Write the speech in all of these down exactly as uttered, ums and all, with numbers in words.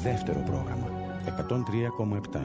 δεύτερο πρόγραμμα εκατόν τρία κόμμα επτά.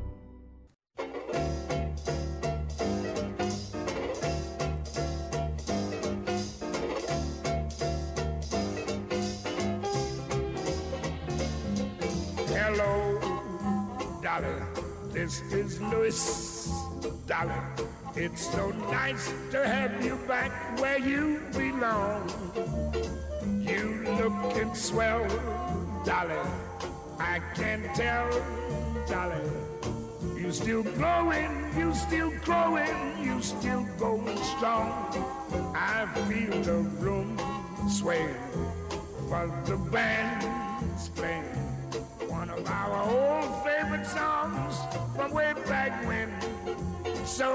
Hello, Dolly, this is Louis. Dolly, it's so nice to have you back where you belong. You lookin' swell, Dolly, I can tell, Dolly. You still glowing, you still growing, you still going strong. I feel the room swaying, but the band's playing one of our old favorite songs from way back when. So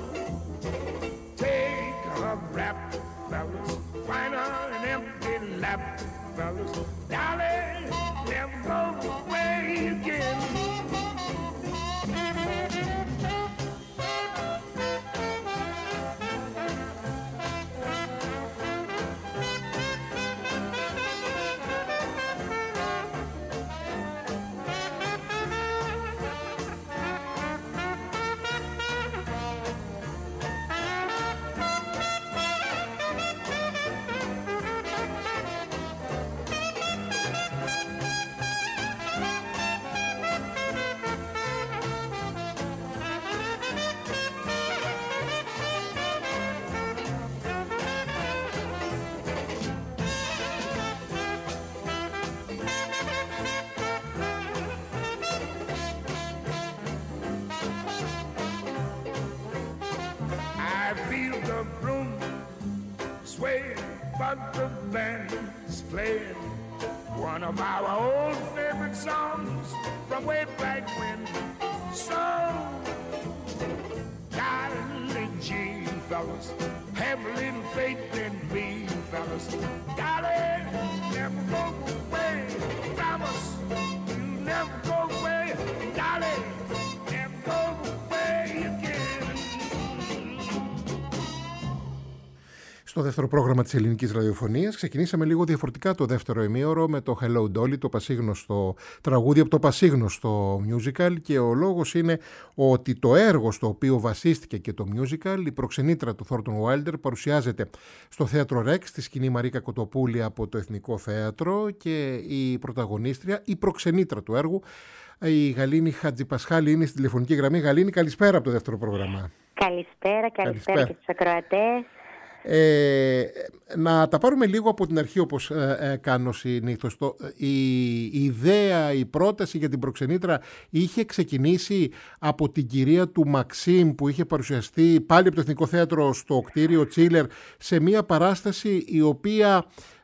take a rap, fellas, find her an empty lap, fellas. Darling, never go away again. But the band's playing one of our old favorite songs from way back when. So, darling G, fellas, have a little faith in me, fellas. Darling, never go away, promise you never go away. Darling, never go away again. Στο δεύτερο πρόγραμμα της ελληνικής ραδιοφωνίας ξεκινήσαμε λίγο διαφορετικά το δεύτερο ημίωρο με το Hello Dolly, το πασίγνωστο τραγούδι από το πασίγνωστο musical, και ο λόγος είναι ότι το έργο στο οποίο βασίστηκε και το musical, η προξενήτρα του Thornton Wilder, παρουσιάζεται στο Θέατρο Ρεξ, στη σκηνή Μαρίκα Κοτοπούλη από το Εθνικό Θέατρο, και η πρωταγωνίστρια, η προξενήτρα του έργου, η Γαλήνη Χατζηπασχάλη, είναι στη τηλεφωνική γραμμή. Γαλήνη, καλησπέρα από το δεύτερο πρόγραμμα. Καλησπέρα, καλησπέρα, καλησπέρα. Και στους ακροατές. Ε, να τα πάρουμε λίγο από την αρχή, όπως ε, ε, κάνω συνήθως. Το, η, η ιδέα, η πρόταση για την προξενήτρα είχε ξεκινήσει από την κυρία του Μαξίμ, που είχε παρουσιαστεί πάλι από το Εθνικό Θέατρο στο κτίριο Τσίλερ, σε μια παράσταση η οποία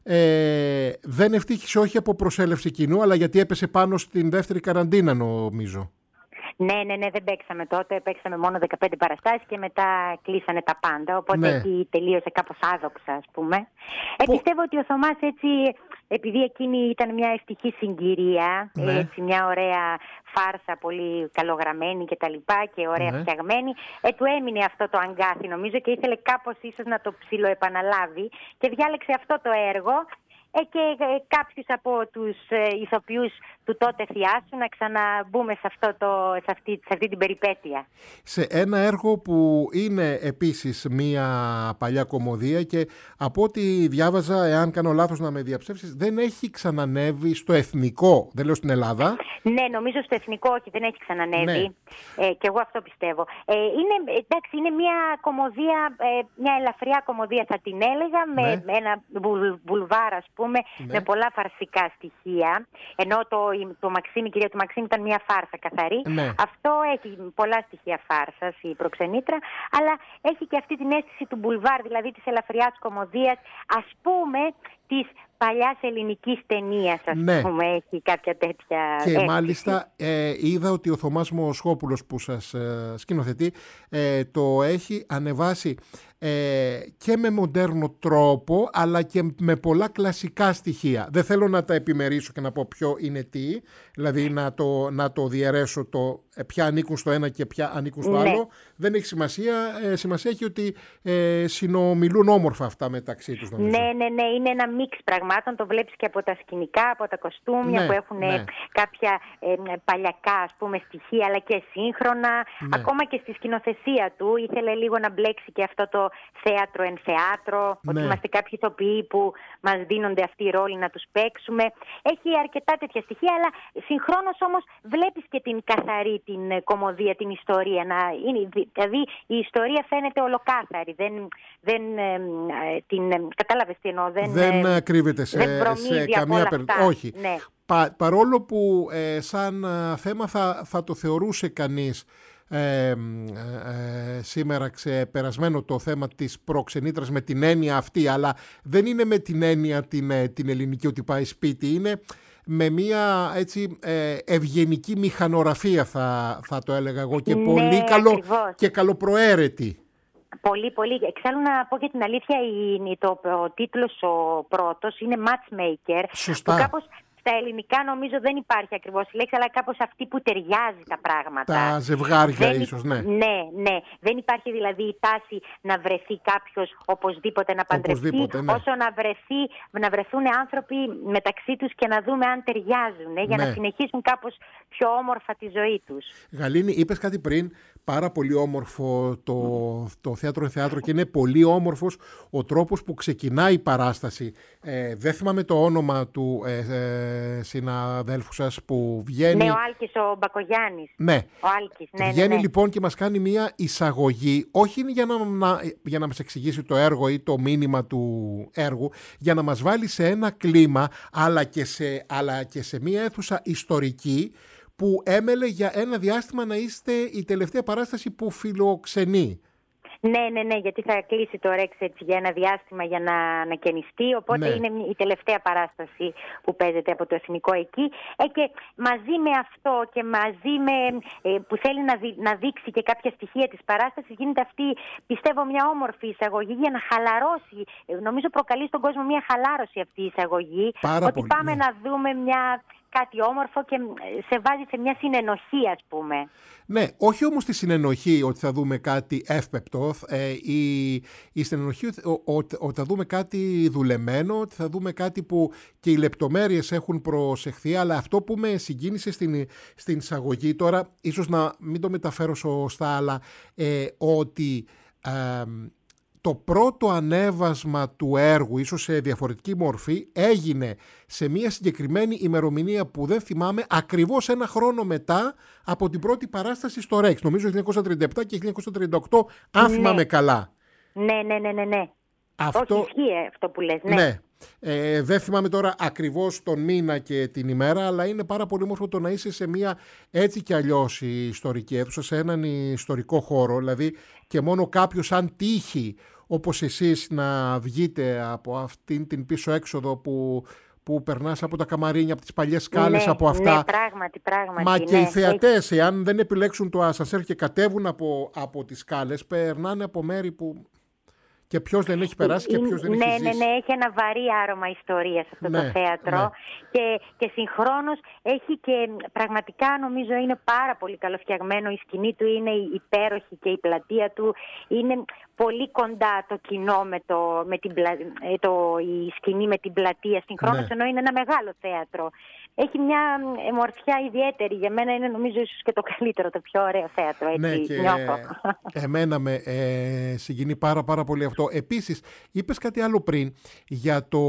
ε, δεν ευτύχησε όχι από προσέλευση κοινού, αλλά γιατί έπεσε πάνω στην δεύτερη καραντίνα, νομίζω. Ναι, ναι, ναι, δεν παίξαμε τότε. Παίξαμε μόνο δεκαπέντε παραστάσεις και μετά κλείσανε τα πάντα. Οπότε ναι. εκεί τελείωσε κάπως άδοξα, ας πούμε. Ε, πιστεύω ότι ο Θωμάς έτσι, επειδή εκείνη ήταν μια ευτυχή συγκυρία, ναι. έτσι, μια ωραία φάρσα, πολύ καλογραμμένη και τα λοιπά και ωραία ναι. φτιαγμένη, ε, του έμεινε αυτό το αγκάθι, νομίζω, και ήθελε κάπως ίσως να το ψιλοεπαναλάβει και διάλεξε αυτό το έργο. Ε, και ε, κάποιους από τους ε, ηθοποιούς του τότε θειάσου να ξαναμπούμε σε, αυτό το, σε, αυτή, σε αυτή την περιπέτεια. Σε ένα έργο που είναι επίσης μία παλιά κομμωδία και από ό,τι διάβαζα, εάν κάνω λάθος να με διαψεύσεις, δεν έχει ξανανεύει στο Εθνικό, δεν λέω στην Ελλάδα. Ναι, νομίζω στο Εθνικό όχι, δεν έχει ξανανεύει. Ναι. Ε, και εγώ αυτό πιστεύω. Ε, είναι, εντάξει, είναι μια κομμωδία, ε, μια ελαφριά κομμωδία θα την έλεγα, με, ναι. με ένα βουλβάρ, ας πούμε, ναι. με πολλά φαρσικά στοιχεία. Ενώ το, το Μαξίμ, η κυρία του Μαξίμ ήταν μια φάρσα καθαρή. Ναι. Αυτό έχει πολλά στοιχεία φάρσας, η προξενήτρα, αλλά έχει και αυτή την αίσθηση του μπουλβάρ, δηλαδή της ελαφριάς κομμωδίας, ας πούμε, της παλιάς ελληνικής ταινίας, ας ναι. πούμε, έχει κάποια τέτοια και αίσθηση. Μάλιστα ε, είδα ότι ο Θωμάς Μοσχόπουλος που σας ε, σκηνοθετεί ε, το έχει ανεβάσει ε, και με μοντέρνο τρόπο, αλλά και με πολλά κλασικά στοιχεία. Δεν θέλω να τα επιμερίσω και να πω ποιο είναι τι, δηλαδή να το, να το διαιρέσω το ποια ανήκουν στο ένα και ποια ανήκουν στο ναι. άλλο. Δεν έχει σημασία. Ε, σημασία έχει ότι ε, συνομιλούν όμορφα αυτά μεταξύ τους. Νομίζω. Ναι, ναι, ναι. Είναι ένα μίξ πραγμάτων. Το βλέπεις και από τα σκηνικά, από τα κοστούμια ναι, που έχουν ναι. κάποια ε, παλιακά ας πούμε, στοιχεία, αλλά και σύγχρονα. Ναι. Ακόμα και στη σκηνοθεσία του ήθελε λίγο να μπλέξει και αυτό το θέατρο εν θεάτρο. Ναι. Ότι είμαστε κάποιοι ηθοποιοί που μας δίνονται αυτοί οι ρόλοι να τους παίξουμε. Έχει αρκετά τέτοια στοιχεία, αλλά συγχρόνως όμως βλέπεις και την καθαρή την κωμωδία, την ιστορία. Να είναι, δηλαδή η ιστορία φαίνεται ολοκάθαρη. Δεν, δεν ε, την, ε, κατάλαβες τι εννοώ. Δεν, δεν ε, κρύβεται σε, δεν σε καμία περίπτωση. Όχι. Ναι. Πα, παρόλο που ε, σαν ε, θέμα θα, θα το θεωρούσε κανείς ε, ε, σήμερα ξεπερασμένο το θέμα της προξενήτρας με την έννοια αυτή, αλλά δεν είναι με την έννοια την, την ελληνική ότι πάει σπίτι, είναι με μια έτσι ε, ευγενική μηχανογραφία θα, θα το έλεγα εγώ και ναι, πολύ καλό ακριβώς. Και καλοπροαίρετη. Πολύ, πολύ. Εξάλλου να πω και την αλήθεια, η, το, ο τίτλος ο πρώτος είναι Matchmaker. Σωστά. Που κάπως στα ελληνικά νομίζω δεν υπάρχει ακριβώς η λέξη, αλλά κάπως αυτή που ταιριάζει τα πράγματα. Τα ζευγάρια δεν, ίσως, ναι. Ναι, ναι. Δεν υπάρχει δηλαδή η τάση να βρεθεί κάποιος οπωσδήποτε να παντρευτεί, οπωσδήποτε, ναι. όσο να, βρεθεί, να βρεθούν άνθρωποι μεταξύ τους και να δούμε αν ταιριάζουν, για ναι. να συνεχίσουν κάπως πιο όμορφα τη ζωή τους. Γαλήνη, είπες κάτι πριν, πάρα πολύ όμορφο το, το θέατρο θέατρο και είναι πολύ όμορφος ο τρόπος που ξεκινάει η παράσταση. Ε, δεν θυμάμαι το όνομα του ε, ε, συναδέλφου σας που βγαίνει. Ναι, ο Άλκης, ο Μπακογιάννης. Ναι. Ο Άλκης, ναι, βγαίνει ναι, ναι. λοιπόν και μας κάνει μία εισαγωγή, όχι για να, να, για να μας εξηγήσει το έργο ή το μήνυμα του έργου, για να μας βάλει σε ένα κλίμα, αλλά και σε, αλλά και σε μία αίθουσα ιστορική, που έμελε για ένα διάστημα να είστε η τελευταία παράσταση που φιλοξενεί. Ναι, ναι, ναι, γιατί θα κλείσει το Ρεξ έτσι για ένα διάστημα για να ανακαινιστεί, οπότε ναι. είναι η τελευταία παράσταση που παίζεται από το Εθνικό εκεί. Ε, και μαζί με αυτό και μαζί με ε, που θέλει να, δει, να δείξει και κάποια στοιχεία της παράστασης, γίνεται αυτή, πιστεύω, μια όμορφη εισαγωγή για να χαλαρώσει. Ε, νομίζω προκαλεί στον κόσμο μια χαλάρωση αυτή η εισαγωγή. Πάρα ότι πολύ, πάμε ναι. να δούμε μια... κάτι όμορφο και σε βάζει σε μια συνενοχή, ας πούμε. Ναι, όχι όμως τη συνενοχή ότι θα δούμε κάτι εύπεπτο, ε, η, η συνενοχή ότι, ότι θα δούμε κάτι δουλεμένο, ότι θα δούμε κάτι που και οι λεπτομέρειες έχουν προσεχθεί, αλλά αυτό που με συγκίνησε στην, στην εισαγωγή, τώρα ίσως να μην το μεταφέρω σωστά, αλλά ε, ότι... Ε, το πρώτο ανέβασμα του έργου, ίσως σε διαφορετική μορφή, έγινε σε μια συγκεκριμένη ημερομηνία που δεν θυμάμαι, ακριβώς ένα χρόνο μετά από την πρώτη παράσταση στο Ρεξ. Νομίζω χίλια εννιακόσια τριάντα επτά και χίλια εννιακόσια τριάντα οκτώ, αν ναι. θυμάμαι καλά. Ναι, ναι, ναι, ναι. ναι. Αυτό... Όχι, ισχύει αυτό που λες. Ναι. ναι. Ε, δεν θυμάμαι τώρα ακριβώς τον μήνα και την ημέρα, αλλά είναι πάρα πολύ όμορφο το να είσαι σε μια έτσι κι αλλιώς η ιστορική αίθουσα, σε έναν ιστορικό χώρο, δηλαδή και μόνο κάποιος αν τύχει όπως εσείς να βγείτε από αυτήν την πίσω έξοδο που, που περνάς από τα καμαρίνια, από τις παλιές σκάλες, ναι, από αυτά. Ναι, πράγματι, πράγματι. Μα ναι, και οι θεατές, έχει... εάν δεν επιλέξουν το ασανσέρ και κατέβουν από, από τις σκάλες, περνάνε από μέρη που... Και ποιος δεν έχει περάσει και ποιος δεν ναι, έχει ζήσει. Ναι, ναι, έχει ένα βαρύ άρωμα ιστορίας αυτό ναι, το θέατρο. Ναι. Και, και συγχρόνως έχει και πραγματικά νομίζω είναι πάρα πολύ καλοφτιαγμένο. Η σκηνή του είναι υπέροχη και η πλατεία του είναι πολύ κοντά το κοινό με, το, με την, το, η σκηνή με την πλατεία. Συγχρόνως ναι. ενώ είναι ένα μεγάλο θέατρο. Έχει μια ομορφιά ιδιαίτερη. Για μένα είναι νομίζω ίσως και το καλύτερο, το πιο ωραίο θέατρο. Έτσι, ναι, και νιώθω. Εμένα με ε, συγκινεί πάρα πάρα πολύ αυτό. Επίσης, είπες κάτι άλλο πριν για το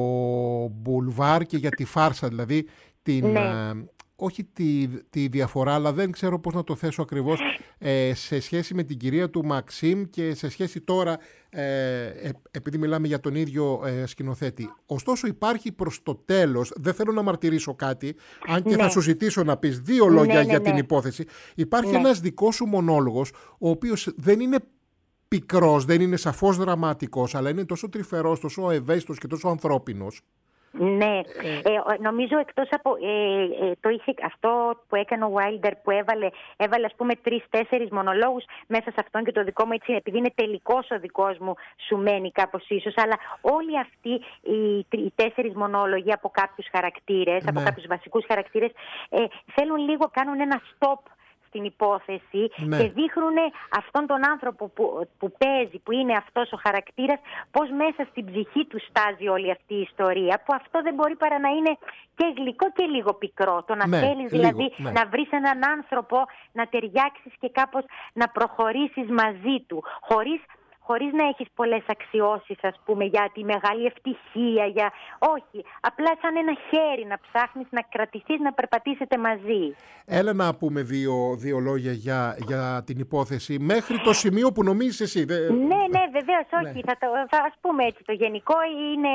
μπουλβάρ και για τη φάρσα, δηλαδή την... Ναι. Ε, όχι τη, τη διαφορά, αλλά δεν ξέρω πώς να το θέσω ακριβώς, ε, σε σχέση με την κυρία του Μαξίμ και σε σχέση τώρα, ε, ε, επειδή μιλάμε για τον ίδιο ε, σκηνοθέτη. Ωστόσο υπάρχει προς το τέλος, δεν θέλω να μαρτυρήσω κάτι, αν και ναι. θα σου ζητήσω να πεις δύο λόγια ναι, ναι, για ναι. την υπόθεση. Υπάρχει ναι. ένας δικός σου μονόλογος, ο οποίος δεν είναι πικρός, δεν είναι σαφώς δραματικός, αλλά είναι τόσο τρυφερός, τόσο ευαίσθητος και τόσο ανθρώπινος, Ναι, ε, νομίζω εκτός από ε, ε, το είχε, αυτό που έκανε ο Wilder, που έβαλε, έβαλε ας πούμε τρεις-τέσσερις μονολόγους μέσα σε αυτόν, και το δικό μου έτσι, επειδή είναι τελικός ο δικός μου, σου μένει κάπως ίσως, αλλά όλοι αυτοί οι, οι τέσσερις μονόλογοι από κάποιους χαρακτήρες, ναι. από κάποιους βασικούς χαρακτήρες, ε, θέλουν λίγο, κάνουν ένα stop στην υπόθεση, ναι. και δείχνουν αυτόν τον άνθρωπο που, που παίζει, που είναι αυτός ο χαρακτήρας, πώς μέσα στην ψυχή του στάζει όλη αυτή η ιστορία, που αυτό δεν μπορεί παρά να είναι και γλυκό και λίγο πικρό. Το να, ναι, θέλεις λίγο, δηλαδή ναι. να βρεις έναν άνθρωπο, να ταιριάξεις και κάπως να προχωρήσεις μαζί του, χωρίς χωρίς να έχεις πολλές αξιώσεις, ας πούμε, για τη μεγάλη ευτυχία, για... όχι, απλά σαν ένα χέρι να ψάχνεις, να κρατηθείς, να περπατήσετε μαζί. Έλα να πούμε δύο, δύο λόγια για, για την υπόθεση, μέχρι το σημείο που νομίζεις εσύ. Δε... Ναι, ναι, βεβαίως, όχι. Ναι. Θα, το, θα ας πούμε έτσι, το γενικό είναι,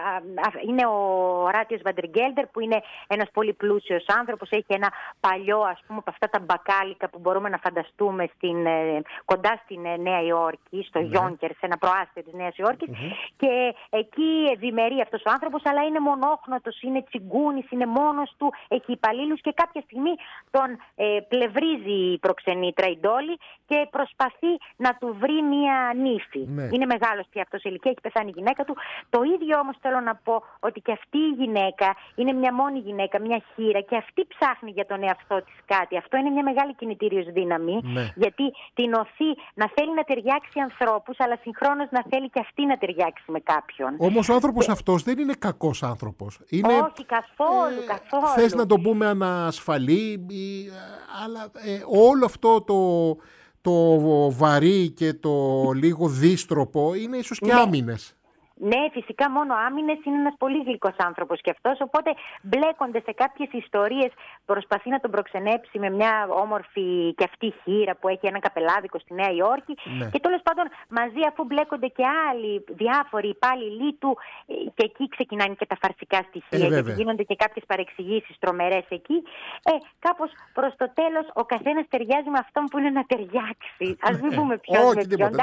είναι ο Ράτιος Βαντεργκέλντερ, που είναι ένας πολύ πλούσιος άνθρωπος, έχει ένα παλιό, ας πούμε, από αυτά τα μπακάλικα που μπορούμε να φανταστούμε στην, κοντά στην Νέα Υόρκη, στο ναι. σε ένα προάστιο της Νέας Υόρκης, mm-hmm. και εκεί ευημερεί αυτός ο άνθρωπος, αλλά είναι μονόχνοτος, είναι τσιγκούνης, είναι μόνος του, έχει υπαλλήλους, και κάποια στιγμή τον ε, πλευρίζει η προξενήτρα η Ντόλι και προσπαθεί να του βρει μία νύφη. Mm-hmm. Είναι μεγάλος πια αυτός, ηλικία, έχει πεθάνει η γυναίκα του. Το ίδιο όμως θέλω να πω, ότι και αυτή η γυναίκα είναι μια μόνη γυναίκα, μια χήρα, και αυτή ψάχνει για τον εαυτό της κάτι. Αυτό είναι μια μεγάλη κινητήριος δύναμη, mm-hmm. γιατί την οθεί να θέλει να ταιριάξει ανθρώπους, αλλά συγχρόνως να θέλει και αυτή να ταιριάξει με κάποιον. Όμως ο άνθρωπος και... αυτός δεν είναι κακός άνθρωπος. Είναι... Όχι, καθόλου, ε, καθόλου. Θες να τον πούμε ανασφαλή, ή, αλλά ε, όλο αυτό το, το βαρύ και το λίγο δύστροπο είναι ίσως και ναι. άμυνες. Ναι, φυσικά μόνο άμυνες, είναι ένας πολύ γλυκός άνθρωπος και αυτός, οπότε μπλέκονται σε κάποιες ιστορίες, προσπαθεί να τον προξενέψει με μια όμορφη και αυτή χήρα που έχει ένα καπελάδικο στη Νέα Υόρκη, ναι. και τέλος πάντων μαζί, αφού μπλέκονται και άλλοι διάφοροι υπάλληλοι του, και εκεί ξεκινάνε και τα φαρσικά στοιχεία, ε, γιατί γίνονται και κάποιες παρεξηγήσεις τρομερές εκεί, ε, κάπως προς το τέλος ο καθένας ταιριάζει με αυτόν που είναι να ταιριάξει. Ας μην πούμε ποιον με ποιον,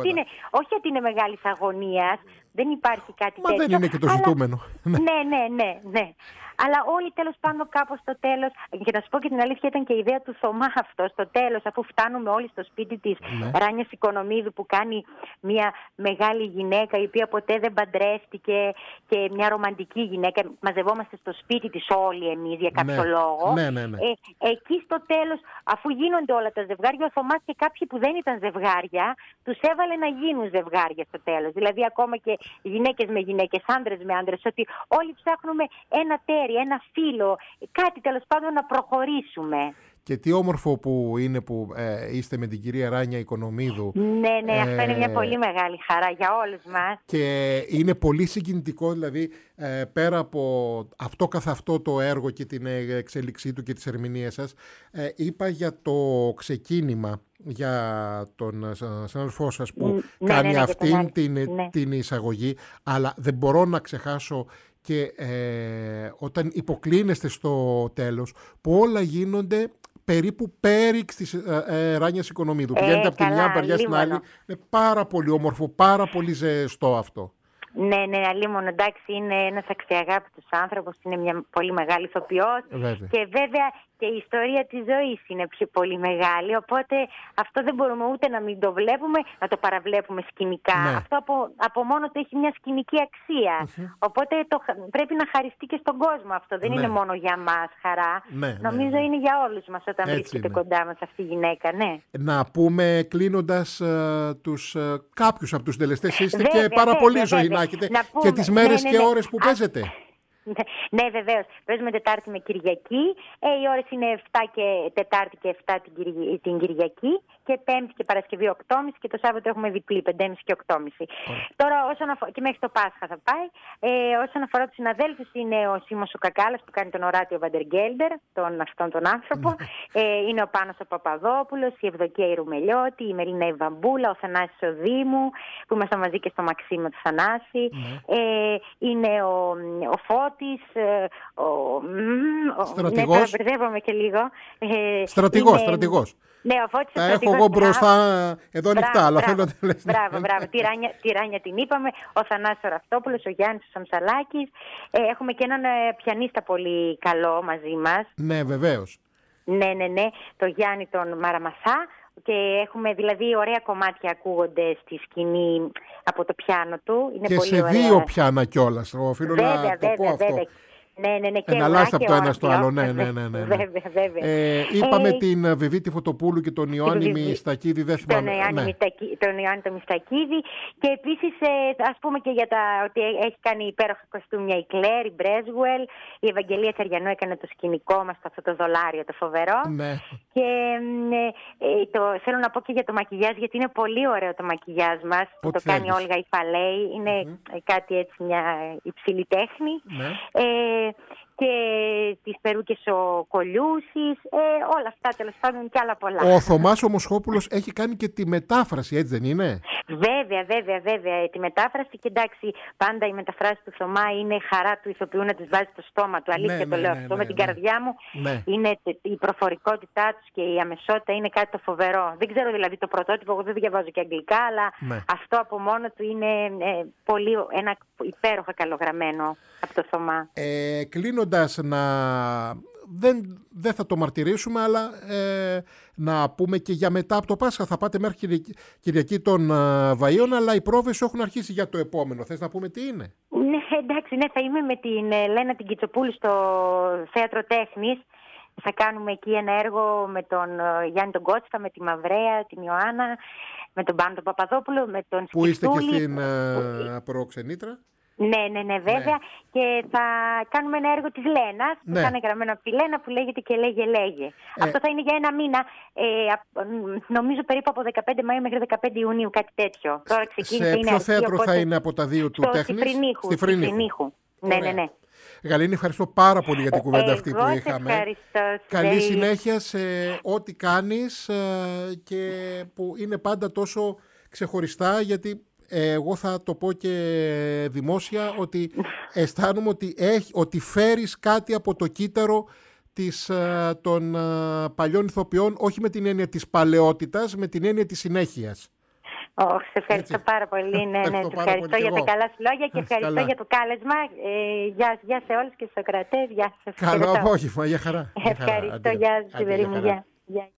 όχι γιατί είναι μεγάλης αγωνίας. Δεν υπάρχει κάτι Μα τέτοιο. Δεν είναι και το ζητούμενο. Αλλά... ναι, ναι, ναι, ναι. Αλλά όλοι τέλος πάντων κάπως στο τέλος, και να σου πω και την αλήθεια, ήταν και η ιδέα του Θωμά αυτό, στο τέλος, αφού φτάνουμε όλοι στο σπίτι της ναι. Ράνιας Οικονομίδου, που κάνει μια μεγάλη γυναίκα η οποία ποτέ δεν παντρεύτηκε, και μια ρομαντική γυναίκα, μαζευόμαστε στο σπίτι της όλοι εμείς για κάποιο ναι. λόγο. Ναι, ναι, ναι. Ε, εκεί στο τέλος, αφού γίνονται όλα τα ζευγάρια, ο Θωμάς και κάποιοι που δεν ήταν ζευγάρια, τους έβαλε να γίνουν ζευγάρια στο τέλος. Δηλαδή ακόμα και γυναίκες με γυναίκες, άντρες με άντρες, ότι όλοι ψάχνουμε ένα τέρι, ένα φίλο, κάτι τέλος πάντων να προχωρήσουμε. Και τι όμορφο που είναι που ε, είστε με την κυρία Ράνια Οικονομίδου. Ναι, ναι, ε, αυτό είναι μια πολύ μεγάλη χαρά για όλους μας. Και είναι πολύ συγκινητικό, δηλαδή, ε, πέρα από αυτό καθ' αυτό το έργο και την εξέλιξή του και τις ερμηνείες σας, ε, είπα για το ξεκίνημα, για τον συνάδελφό σας που ναι, κάνει ναι, ναι, αυτήν την, ναι. την εισαγωγή, αλλά δεν μπορώ να ξεχάσω και ε, όταν υποκλίνεστε στο τέλος, που όλα γίνονται περίπου πέριξ της ε, ε, Ράνιας Οικονομίδου. Ε, Πηγαίνετε από τη μια παριά στην άλλη. Είναι πάρα πολύ όμορφο, πάρα πολύ ζεστό αυτό. Ναι, ναι, αλίμονο, εντάξει, είναι ένας αξιαγάπητος άνθρωπος, είναι μια πολύ μεγάλη ηθοποιός, και βέβαια και η ιστορία της ζωής είναι πιο πολύ μεγάλη, οπότε αυτό δεν μπορούμε ούτε να μην το βλέπουμε, να το παραβλέπουμε σκηνικά. Ναι. Αυτό από, από μόνο του έχει μια σκηνική αξία, mm-hmm. οπότε το, πρέπει να χαριστεί και στον κόσμο αυτό, δεν ναι. είναι μόνο για μας χαρά, ναι, νομίζω ναι, ναι. είναι για όλους μας όταν έτσι βρίσκεται είναι. Κοντά μας αυτή η γυναίκα, ναι. Να πούμε κλείνοντας uh, τους, uh, κάποιους από τους συντελεστές, είστε βέβαια, και πάρα βέβαια, πολύ ζωή να έχετε και τις μέρες ναι, ναι, ναι. και ώρες που Α, παίζετε. Ναι, βεβαίως. Παίζουμε Τετάρτη με Κυριακή. Ε, οι ώρες είναι εφτά και Τετάρτη και εφτά την, Κυρι... την Κυριακή. Και Πέμπτη και Παρασκευή οκτώ και μισή, και το Σάββατο έχουμε διπλή πέντε και μισή και οκτώ και μισή. Τώρα, όσον αφορά... και μέχρι το Πάσχα θα πάει. Ε, όσον αφορά τους συναδέλφους, είναι ο Σίμος ο Κακάλας που κάνει τον Οράτιο Βαντεργκέλντερ, τον αυτόν τον άνθρωπο. ε, είναι ο Πάνος ο Παπαδόπουλος, η Ευδοκία η Ρουμελιώτη, η Μερίνα η Βαμπούλα, ο Θανάσης ο Δήμου, που ήμασταν μαζί και στο Μαξίμο του Θανάση. ε, είναι ο, ο Φώτης. Φώτης, ο, ο, στρατηγός. Ναι, τώρα μπερδεύομαι και λίγο. Ε, στρατηγός, είναι, στρατηγός. Ναι, ο Φώτης τα έχω εγώ μπροστά εδώ ανοιχτά, αλλά θέλω να τα λες. Μπράβο, μπράβο. Τη Ράνια, τη Ράνια την είπαμε, ο Θανάσης ο Ραυτόπουλος, ο Γιάννης ο Σαμσαλάκης. Ε, έχουμε και έναν ε, πιανίστα πολύ καλό μαζί μας. Ναι, βεβαίως. Ναι, ναι, ναι, το Γιάννη τον Μαραμασά. Και έχουμε δηλαδή ωραία κομμάτια ακούγονται στη σκηνή από το πιάνο του. Είναι και πολύ σε ωραία. δύο πιάνα κιόλας. Οφείλω βέβαια, να το βέβαια, πω αυτό. Βέβαια. Ναι, ναι, ναι, και εναλλάσσεται από το ένα όρθιο. στο άλλο. Ναι, ναι, ναι, ναι. Βέβαια, βέβαια. Ε, είπαμε ε, την Βιβίτη Φωτοπούλου και τον Ιωάννη Μιστακίδη. Δεν θυμάμαι. Τον Ιωάννη, ναι. Μιστακί, τον Ιωάννη το Μιστακίδη. Και επίσης, ε, ας πούμε και για τα ότι έχει κάνει υπέροχα κοστούμια η Κλέρ, η Μπρέσγουελ. Η Ευαγγελία Τσαριανού έκανε το σκηνικό μας, αυτό το δολάριο, το φοβερό. Ναι. Και ε, το, θέλω να πω και για το μακιγιάζ, γιατί είναι πολύ ωραίο το μακιγιάζ μας. Που το κάνει η Όλγα η Φαλέη. Είναι mm-hmm. κάτι έτσι, μια υψηλή τέχνη. Ναι. Ε, και τις περούκες ο Κολιούσης, ε, όλα αυτά τέλος πάντων και άλλα πολλά. Ο Θωμάς ο Μοσχόπουλος έχει κάνει και τη μετάφραση, έτσι δεν είναι? Βέβαια, βέβαια, βέβαια. Τη μετάφραση και εντάξει, πάντα η μεταφράση του Θωμά είναι χαρά του ηθοποιού να τις βάζει στο στόμα του. Αλήθεια, ναι, το λέω ναι, αυτό ναι, με την ναι. καρδιά μου. Ναι. Είναι η προφορικότητά τους και η αμεσότητα είναι κάτι το φοβερό. Δεν ξέρω δηλαδή το πρωτότυπο, εγώ δεν διαβάζω και αγγλικά, αλλά ναι. αυτό από μόνο του είναι ε, πολύ, ένα υπέροχα καλογραμμένο από το Θωμά. Ε, κλείνοντας, να... δεν, δεν θα το μαρτυρήσουμε, αλλά ε, να πούμε και για μετά από το Πάσχα. Θα πάτε μέχρι Κυριακή, Κυριακή των uh, Βαΐων, αλλά οι πρόβες έχουν αρχίσει για το επόμενο. Θες να πούμε τι είναι? Ναι, εντάξει, ναι, θα είμαι με την Λένα την Κιτσοπούλου στο Θέατρο Τέχνης. Θα κάνουμε εκεί ένα έργο με τον Γιάννη τον Κότστα, με τη Μαυρέα, την Ιωάννα, με τον Πάνο τον Παπαδόπουλο, με τον Που είστε και Σκητούλη, στην uh, που... προξενήτρα. Ναι, ναι, ναι, βέβαια. Ναι. Και θα κάνουμε ένα έργο της Λένας, που ναι. θα είναι γραμμένο από τη Λένα, που λέγεται και λέγε λέγε. Ε. Αυτό θα είναι για ένα μήνα, ε, νομίζω περίπου από δεκαπέντε Μαΐου μέχρι δεκαπέντε Ιουνίου, κάτι τέτοιο. Τώρα ξεκίνησε. Σε ποιο είναι θέατρο αρχή, θα είναι από τα δύο του Τέχνης? Στη Φρυνίχου. Ναι, ναι, ναι. Γαλήνη, ευχαριστώ πάρα πολύ για την κουβέντα αυτή που Εγώ είχαμε. Ευχαριστώ. Καλή συνέχεια σε ό,τι κάνεις και που είναι πάντα τόσο ξεχωριστά, γιατί εγώ θα το πω και δημόσια ότι αισθάνομαι ότι, έχει, ότι φέρεις κάτι από το κύτταρο της, των παλιών ηθοποιών, όχι με την έννοια της παλαιότητας, με την έννοια της συνέχειας. Oh, σε ευχαριστώ Έτσι. πάρα πολύ. Ναι, ναι, ευχαριστώ, ευχαριστώ για τα καλά σου λόγια και ευχαριστώ καλά. για το κάλεσμα. Ε, γεια, γεια σε όλους και στους ακροατές. Γεια σας. Καλό απόγευμα, για χαρά. Ευχαριστώ, γεια σας, Σιβερή μου. Γεια.